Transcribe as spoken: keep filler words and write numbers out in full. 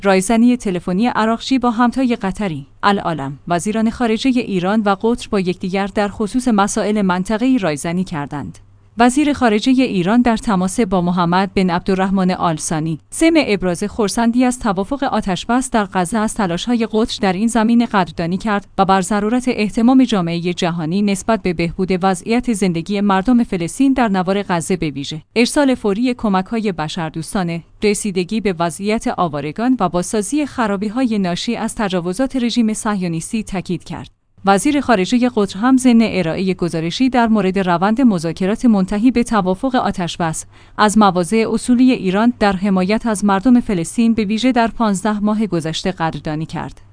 رایزنی تلفنی عراقچی با همتای قطری. العالم: وزیران خارجه ایران و قطر با یکدیگر در خصوص مسائل منطقه‌ای رایزنی کردند. وزیر خارجه ایران در تماس با محمد بن عبدالرحمن آل ثانی ضمن ابراز خرسندی از توافق آتش‌بس در غزه از تلاش‌های قطر در این زمینه قدردانی کرد و بر ضرورت اهتمام جامعه جهانی نسبت به بهبود وضعیت زندگی مردم فلسطین در نوار غزه به ویژه ارسال فوری کمک‌های بشردوستانه، رسیدگی به وضعیت آوارگان و بازسازی خرابی‌های ناشی از تجاوزات رژیم صهیونیستی تاکید کرد. وزیر خارجه قطر هم ضمن ارائه گزارشی در مورد روند مذاکرات منتهی به توافق آتش‌بس از مواضع اصولی ایران در حمایت از مردم فلسطین به ویژه در پانزده ماه گذشته قدردانی کرد.